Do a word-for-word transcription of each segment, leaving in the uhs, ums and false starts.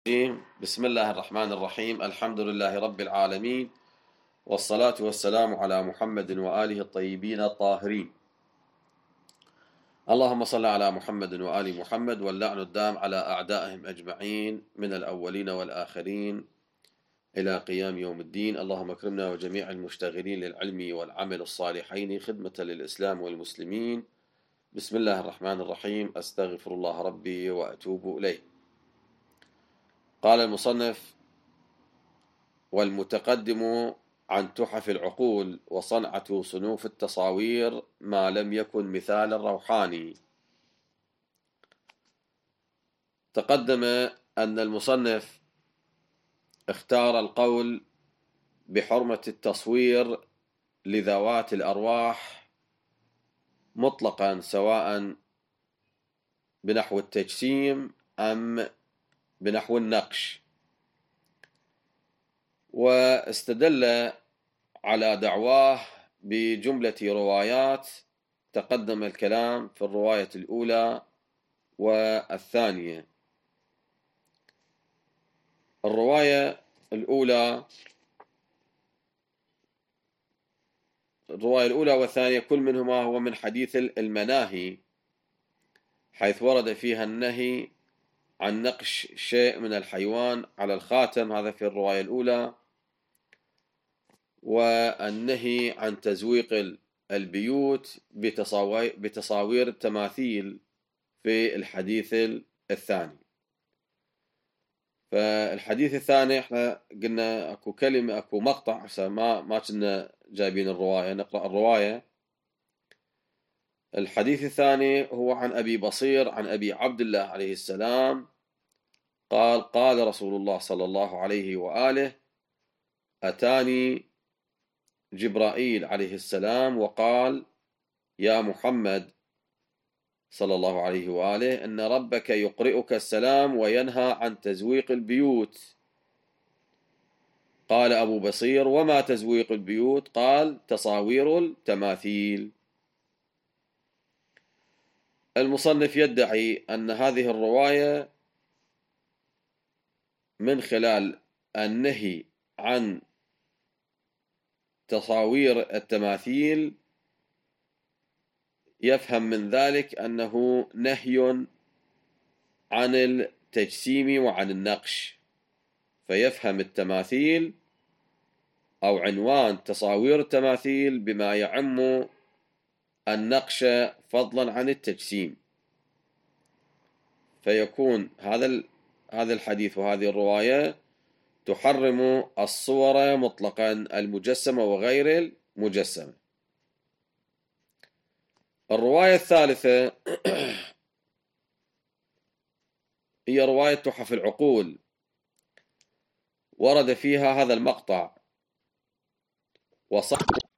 بسم الله الرحمن الرحيم. الحمد لله رب العالمين، والصلاة والسلام على محمد وآله الطيبين الطاهرين. اللهم صل على محمد وآل محمد، واللعن الدام على أعدائهم أجمعين من الأولين والآخرين إلى قيام يوم الدين. اللهم اكرمنا وجميع المشتغلين للعلم والعمل الصالحين خدمة للإسلام والمسلمين. بسم الله الرحمن الرحيم. أستغفر الله ربي وأتوب إليه. قال المصنف: والمتقدم عن تحف العقول وصنعة صنوف التصاوير ما لم يكن مثال الروحاني. تقدم أن المصنف اختار القول بحرمة التصوير لذوات الأرواح مطلقا، سواء بنحو التجسيم أم بنحو النقش، واستدل على دعواه بجملة روايات تقدم الكلام في الرواية الأولى والثانية. الرواية الأولى الرواية الأولى والثانية كل منهما هو من حديث المناهي، حيث ورد فيها النهي عن نقش شيء من الحيوان على الخاتم، هذا في الرواية الأولى، والنهي عن تزويق البيوت بتصاوير التماثيل في الحديث الثاني. فالحديث الثاني احنا قلنا اكو كلمة اكو مقطع، ما ما كنا جايبين الرواية، نقرأ الرواية. الحديث الثاني هو عن أبي بصير عن أبي عبد الله عليه السلام قال: قال رسول الله صلى الله عليه وآله: أتاني جبرائيل عليه السلام وقال: يا محمد صلى الله عليه وآله، إن ربك يقرئك السلام وينهى عن تزويق البيوت. قال أبو بصير: وما تزويق البيوت؟ قال: تصاوير التماثيل. المصنف يدعي أن هذه الرواية من خلال النهي عن تصاوير التماثيل يفهم من ذلك أنه نهي عن التجسيم وعن النقش، فيفهم التماثيل أو عنوان تصاوير التماثيل بما يعم النقش فضلا عن التجسيم، فيكون هذا هذا الحديث وهذه الرواية تحرم الصور مطلقا، المجسمة وغير المجسمة. الرواية الثالثة هي رواية تحف العقول، ورد فيها هذا المقطع: وصح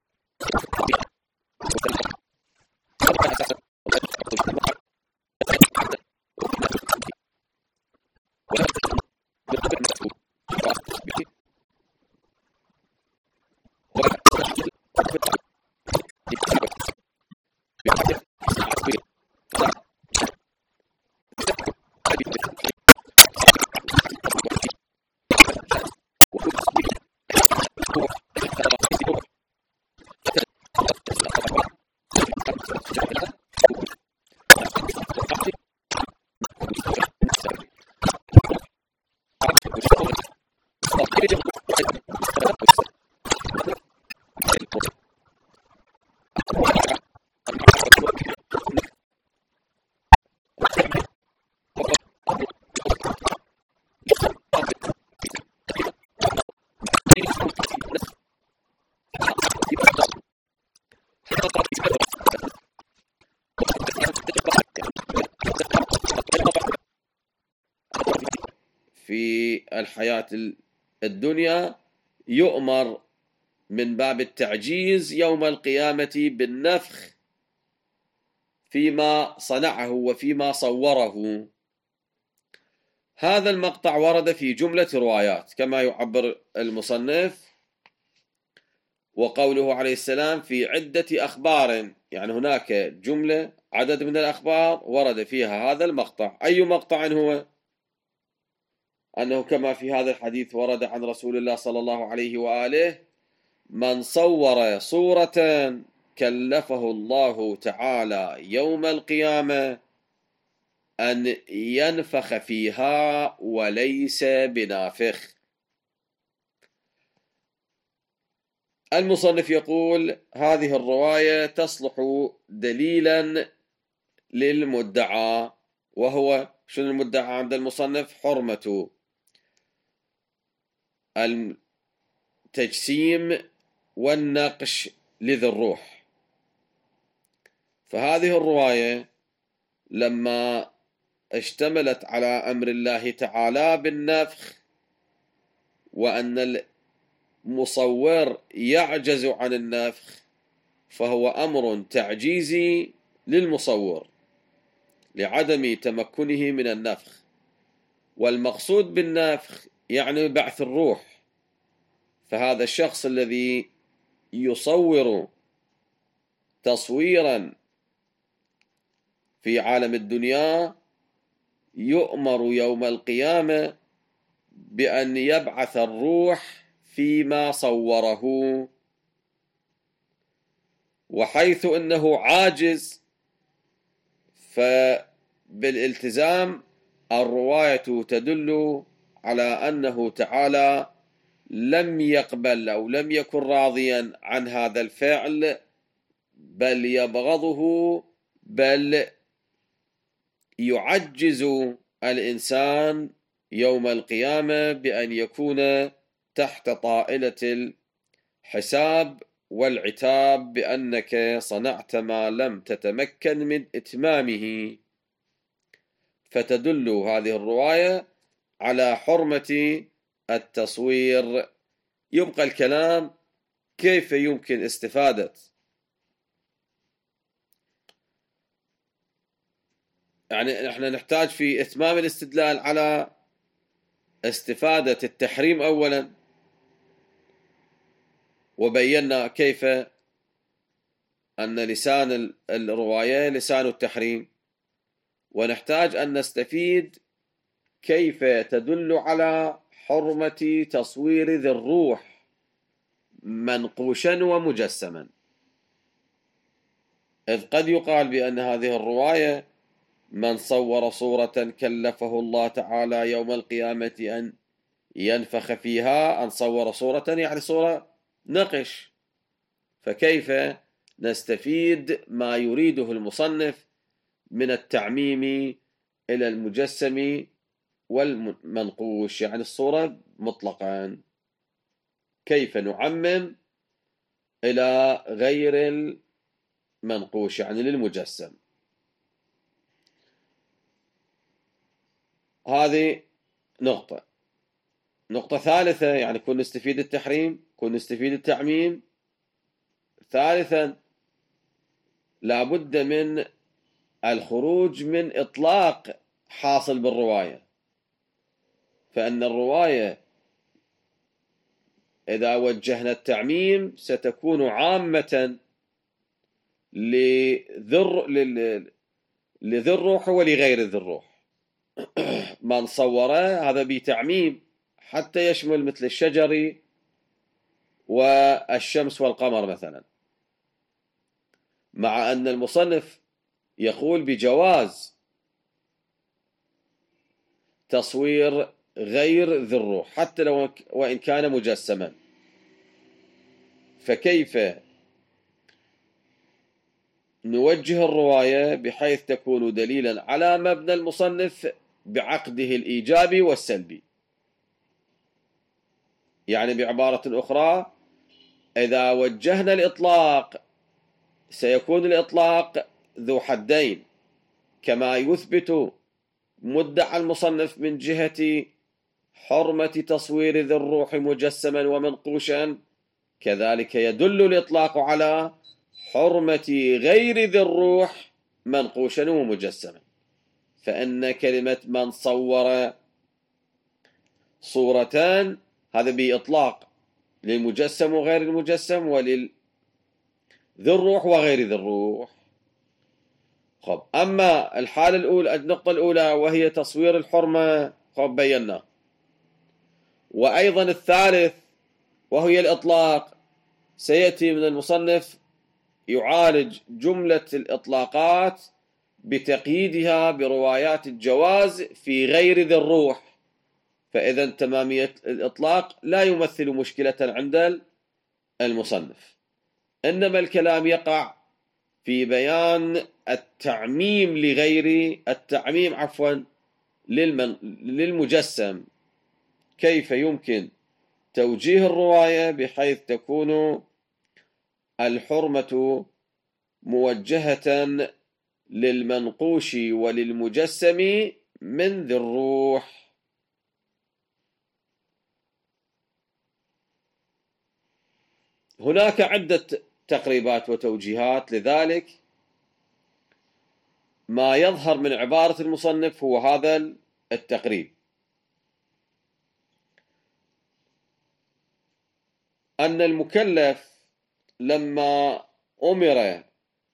في الحياة الدنيا يؤمر من باب التعجيز يوم القيامة بالنفخ فيما صنعه وفيما صوره. هذا المقطع ورد في جملة روايات كما يعبر المصنف، وقوله عليه السلام في عدة أخبار، يعني هناك جملة عدد من الأخبار ورد فيها هذا المقطع. أي مقطع هو؟ أنه كما في هذا الحديث ورد عن رسول الله صلى الله عليه وآله: من صور صورة كلفه الله تعالى يوم القيامة أن ينفخ فيها وليس بنافخ. المصنف يقول: هذه الرواية تصلح دليلا للمدعى، وهو شنو المدعى عند المصنف؟ حرمة التجسيم والنقش لذي الروح. فهذه الرواية لما اشتملت على أمر الله تعالى بالنفخ، وأن المصور يعجز عن النفخ، فهو أمر تعجيزي للمصور لعدم تمكنه من النفخ. والمقصود بالنفخ يعني بعث الروح. فهذا الشخص الذي يصور تصويرا في عالم الدنيا يؤمر يوم القيامة بأن يبعث الروح فيما صوره، وحيث أنه عاجز فبالالتزام الرواية تدل على أنه تعالى لم يقبل أو لم يكن راضيا عن هذا الفعل، بل يبغضه، بل يعجز الإنسان يوم القيامة بأن يكون تحت طائلة الحساب والعتاب بأنك صنعت ما لم تتمكن من إتمامه. فتدل هذه الرواية على حرمة التصوير. يبقى الكلام كيف يمكن استفادة يعني نحن نحتاج في إتمام الاستدلال على استفادة التحريم أولا، وبينا كيف أن لسان الرواية لسان التحريم، ونحتاج أن نستفيد كيف تدل على حرمة تصوير ذي الروح منقوشا ومجسما. إذ قد يقال بأن هذه الرواية من صور صورة كلفه الله تعالى يوم القيامة أن ينفخ فيها، أن صور صورة يعني صورة نقش. فكيف نستفيد ما يريده المصنف من التعميم إلى المجسم والمنقوش، يعني الصورة مطلقا، كيف نعمم إلى غير المنقوش يعني للمجسم؟ هذه نقطة. نقطة ثالثة، يعني كن نستفيد التحريم، كن نستفيد التعميم. ثالثا، لابد من الخروج من إطلاق حاصل بالرواية. فإن الرواية إذا وجهنا التعميم ستكون عامة لذي الروح ولغير ذي الروح. من صوره هذا بتعميم حتى يشمل مثل الشجر والشمس والقمر مثلا، مع أن المصنف يقول بجواز تصوير غير ذي الروح حتى لو وإن كان مجسما. فكيف نوجه الرواية بحيث تكون دليلا على مبنى المصنف بعقده الإيجابي والسلبي؟ يعني بعبارة أخرى، إذا وجهنا الإطلاق سيكون الإطلاق ذو حدين، كما يثبت مدعى المصنف من جهة حرمة تصوير ذي الروح مجسما ومنقوشا، كذلك يدل الإطلاق على حرمة غير ذي الروح منقوشا ومجسما. فإن كلمة من صور صورتان هذا بإطلاق للمجسم وغير المجسم، وللذي الروح وغير ذي الروح. خب، أما الحالة الأولى، النقطة الأولى وهي تصوير الحرمة، خب بينا وأيضا الثالث وهي الإطلاق، سيأتي من المصنف يعالج جملة الإطلاقات بتقييدها بروايات الجواز في غير ذي الروح، فإذا تمامية الإطلاق لا يمثل مشكلة عند المصنف، إنما الكلام يقع في بيان التعميم لغير التعميم عفوا للمن... للمجسم، كيف يمكن توجيه الرواية بحيث تكون الحرمة موجهة للمنقوش وللمجسم من ذي الروح. هناك عدة تقريبات وتوجيهات، لذلك ما يظهر من عبارة المصنف هو هذا التقريب، أن المكلف لما أمر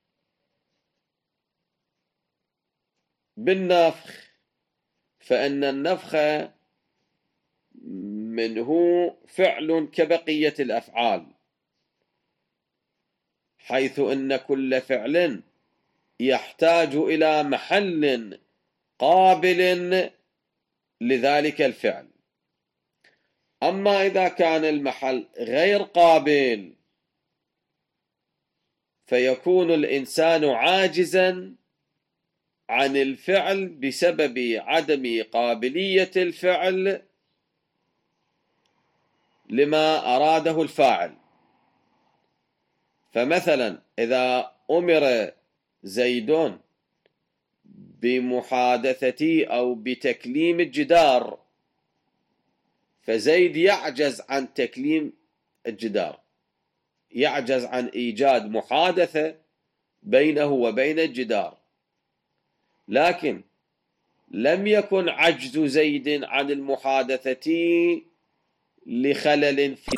بالنفخ فإن النفخ منه فعل كبقية الأفعال، حيث أن كل فعل يحتاج إلى محل قابل لذلك الفعل. أما إذا كان المحل غير قابل فيكون الإنسان عاجزا عن الفعل بسبب عدم قابلية الفعل لما أراده الفاعل. فمثلا إذا أمر زيد بمحادثة أو بتكليم الجدار، فزيد يعجز عن تكليم الجدار، يعجز عن إيجاد محادثة بينه وبين الجدار، لكن لم يكن عجز زيد عن المحادثة لخلل في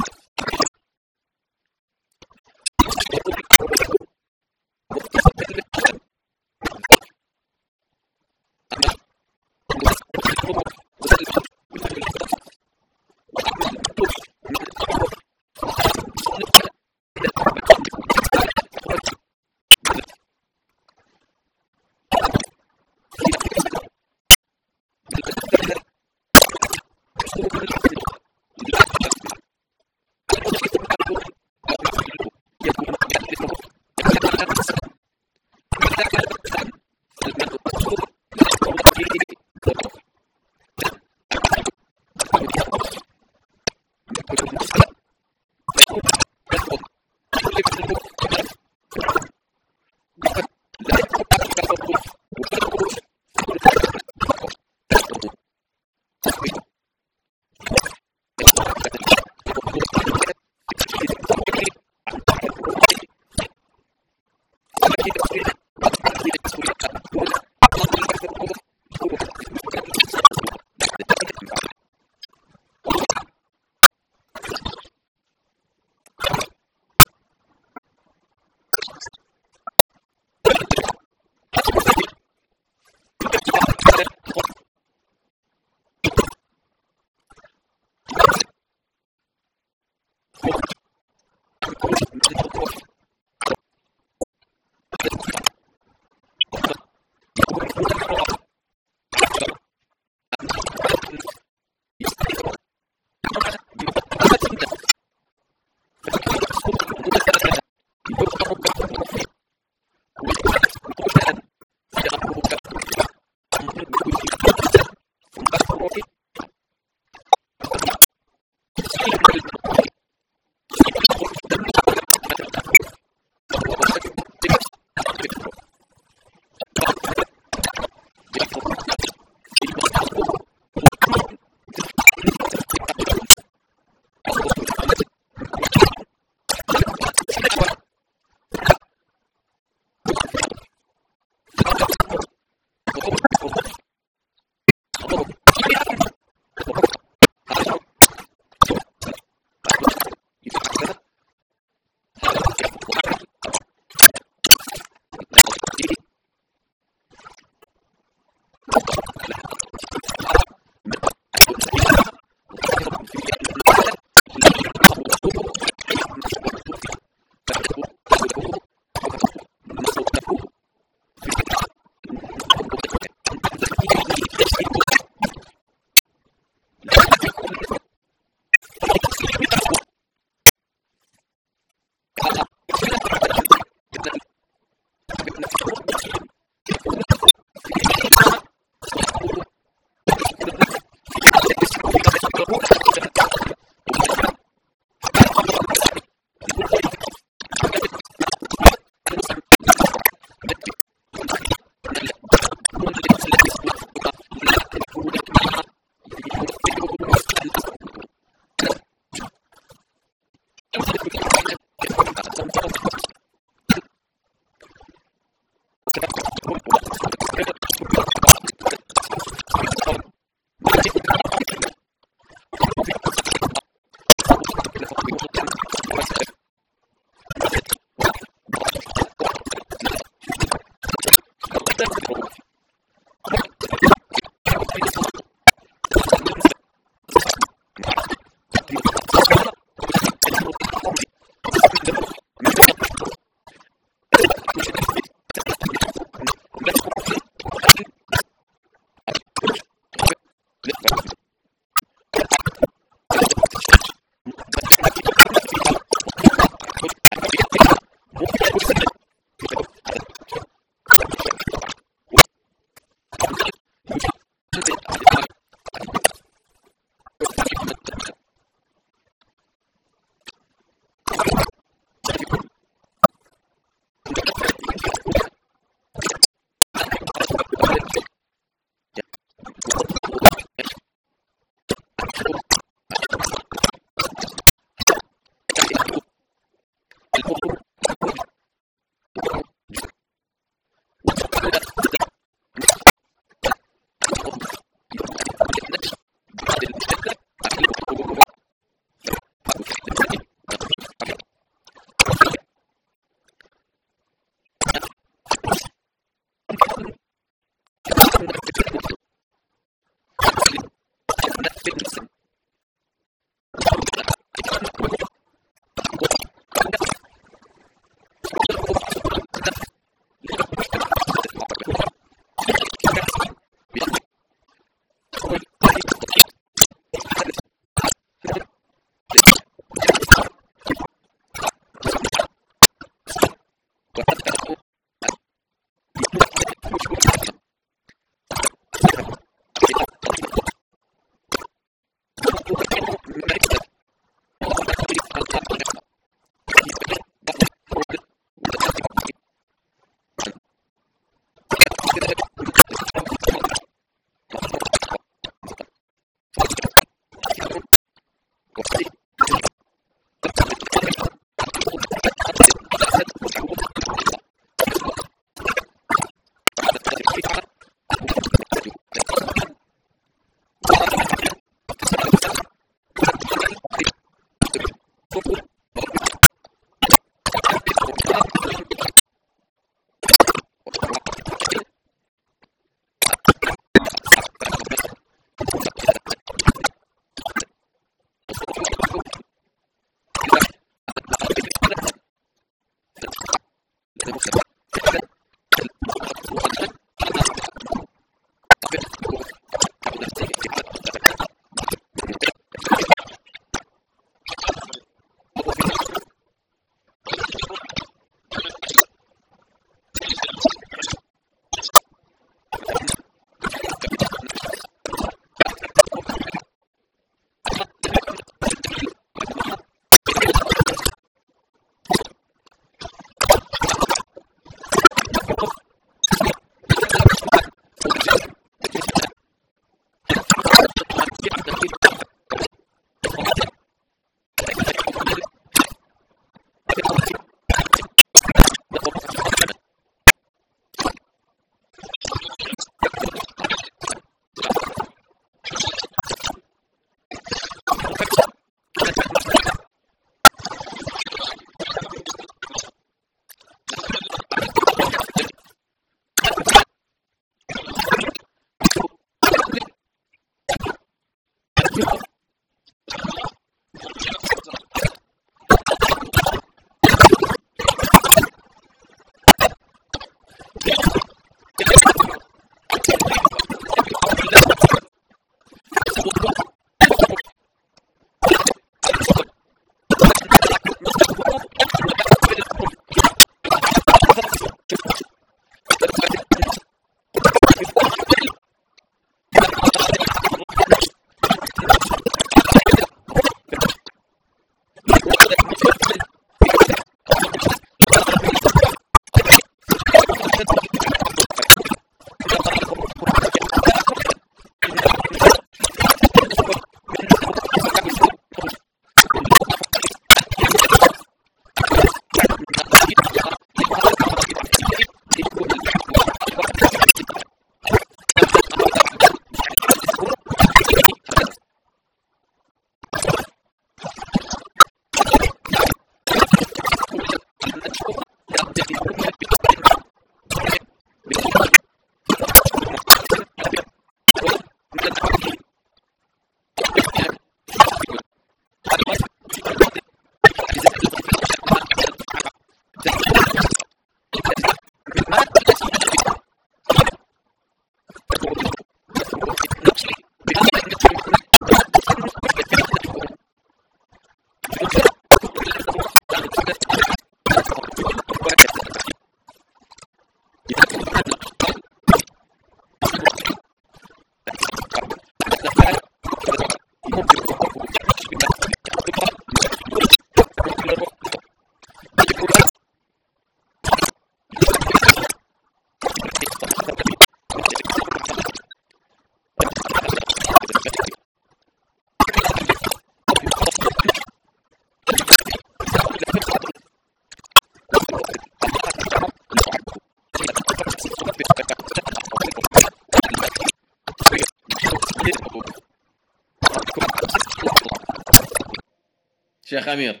شيخ أمير.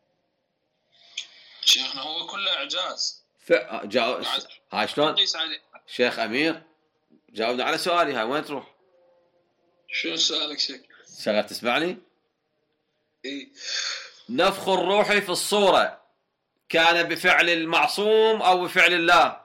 شيخنا هو كله إعجاز. ف... جاو... هاي شلون؟ شيخ أمير جاوبنا على سؤالي، هاي وين تروح؟ شو سؤالك شيخ؟ شغال تسمعني؟ إيه. نفخ الروح في الصورة كان بفعل المعصوم أو بفعل الله؟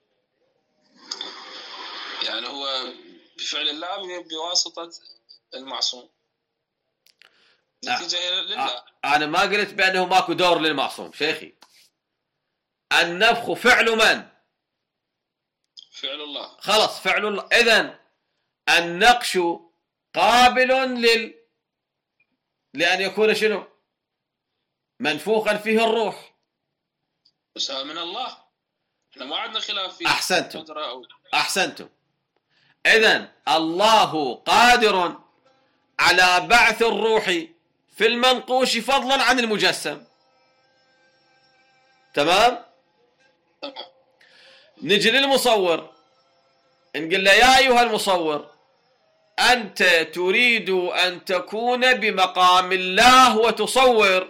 يعني هو بفعل الله بواسطة المعصوم. نتيجة أه. لله. أنا ما قلت بأنه ماكو دور للمعصوم شيخي. النفخ فعل من؟ فعل الله. خلص فعل الله. إذن النقش قابل لل لأن يكون شنو؟ منفوخا فيه الروح. بس هذا من الله. احنا ما عندنا خلاف فيه. أحسنتم. أو... أحسنتم. إذن الله قادر على بعث الروح في المنقوش فضلا عن المجسم. تمام؟ تمام. نجي للمصور نقول له يا أيها المصور أنت تريد أن تكون بمقام الله وتصور،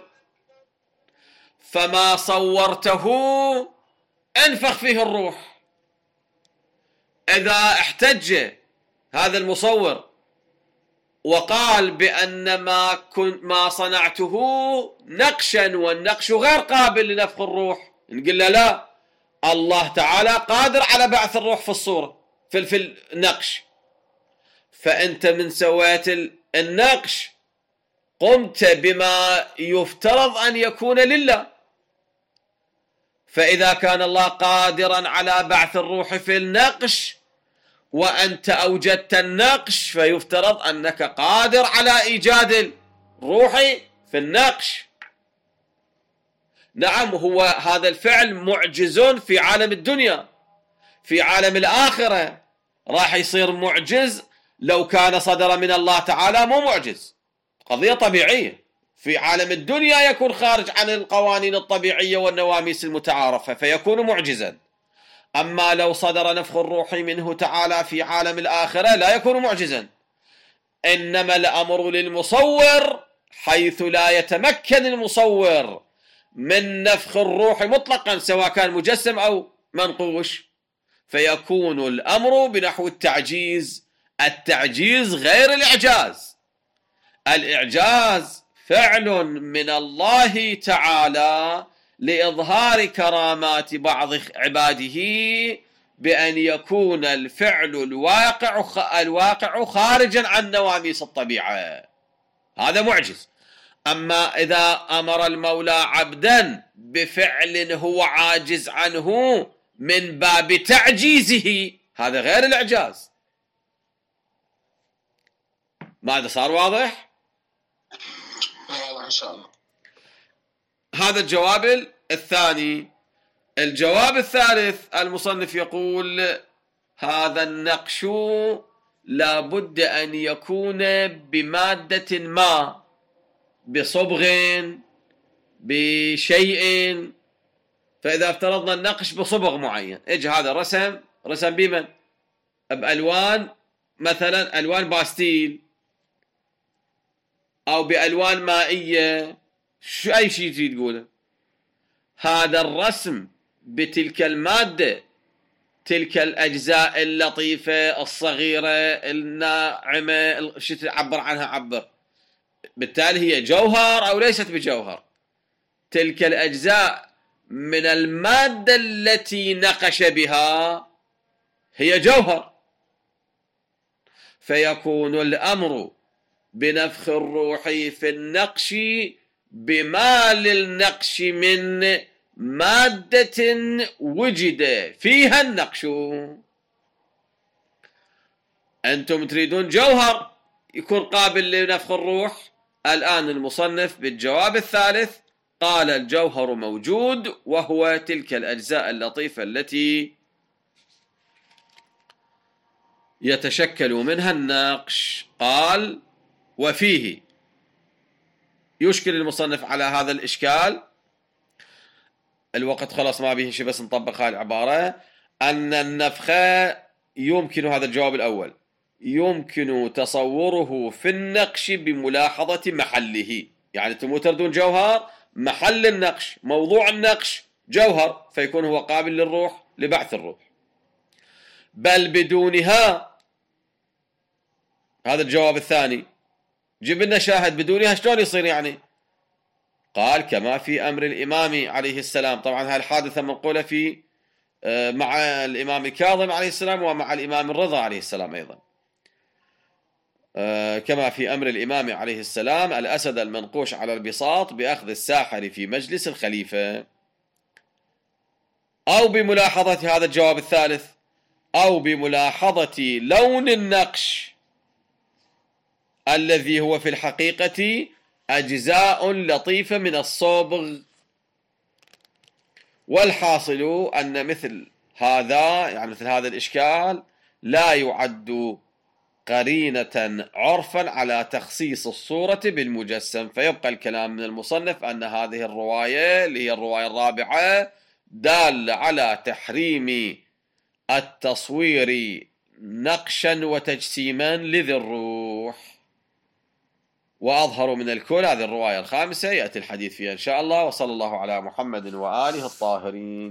فما صورته انفخ فيه الروح. إذا احتج هذا المصور وقال بأن ما كنت ما صنعته نقشا والنقش غير قابل لنفخ الروح، نقول له لا، الله تعالى قادر على بعث الروح في الصورة في, في النقش، فأنت من سويت النقش قمت بما يفترض أن يكون لله. فإذا كان الله قادرا على بعث الروح في النقش وأنت أوجدت النقش فيفترض أنك قادر على إيجاد الروح في النقش. نعم، هو هذا الفعل معجز في عالم الدنيا، في عالم الآخرة راح يصير معجز لو كان صدر من الله تعالى مو معجز، قضية طبيعية. في عالم الدنيا يكون خارج عن القوانين الطبيعية والنواميس المتعارفة فيكون معجزا، أما لو صدر نفخ الروح منه تعالى في عالم الآخرة لا يكون معجزا. إنما الأمر للمصور حيث لا يتمكن المصور من نفخ الروح مطلقا سواء كان مجسم أو منقوش، فيكون الأمر بنحو التعجيز، التعجيز غير الإعجاز. الإعجاز فعل من الله تعالى لإظهار كرامات بعض عباده بأن يكون الفعل الواقع الواقع خارجا عن نواميس الطبيعة، هذا معجز. أما إذا أمر المولى عبدا بفعل هو عاجز عنه من باب تعجيزه، هذا غير الإعجاز. ماذا صار واضح؟ واضح إن شاء الله. هذا الجواب الثاني. الجواب الثالث، المصنف يقول هذا النقش لا بد أن يكون بمادة ما، بصبغ، بشيء. فإذا افترضنا النقش بصبغ معين، اجى هذا رسم رسم بمن؟ بألوان، مثلا ألوان باستيل أو بألوان مائية، شو أي شيء تريد تقوله. هذا الرسم بتلك المادة، تلك الأجزاء اللطيفة الصغيرة الناعمة، شو تعبر عنها عبر، بالتالي هي جوهر أو ليست بجوهر. تلك الأجزاء من المادة التي نقش بها هي جوهر، فيكون الأمر بنفخ الروح في النقش بما للنقش من مادة وجد فيها النقش. أنتم تريدون جوهر يكون قابل لنفخ الروح. الآن المصنف بالجواب الثالث قال الجوهر موجود، وهو تلك الأجزاء اللطيفة التي يتشكل منها النقش. قال وفيه، يشكل المصنف على هذا الإشكال، الوقت خلاص ما به شيء، بس نطبق هذه العبارة، أن النفخ يمكن، هذا الجواب الأول، يمكن تصوره في النقش بملاحظة محله. يعني أنتم تردون جوهر، محل النقش، موضوع النقش جوهر، فيكون هو قابل للروح، لبعث الروح. بل بدونها، هذا الجواب الثاني، جيب لنا شاهد بدونها شلون يصير يعني؟ قال كما في أمر الإمام عليه السلام. طبعا هذه الحادثة منقولة في مع الإمام الكاظم عليه السلام ومع الإمام الرضا عليه السلام أيضا. كما في أمر الإمام عليه السلام الأسد المنقوش على البساط بأخذ الساحر في مجلس الخليفة. أو بملاحظة، هذا الجواب الثالث، أو بملاحظة لون النقش الذي هو في الحقيقة أجزاء لطيفة من الصبغ. والحاصل أن مثل هذا، يعني مثل هذا الإشكال، لا يعد قرينة عرفا على تخصيص الصورة بالمجسم. فيبقى الكلام من المصنف أن هذه الرواية اللي هي الرواية الرابعة دال على تحريم التصوير نقشا وتجسيما لذي الروح. وأظهر من الكل هذه الرواية الخامسة، يأتي الحديث فيها إن شاء الله. وصلى الله على محمد وآله الطاهرين.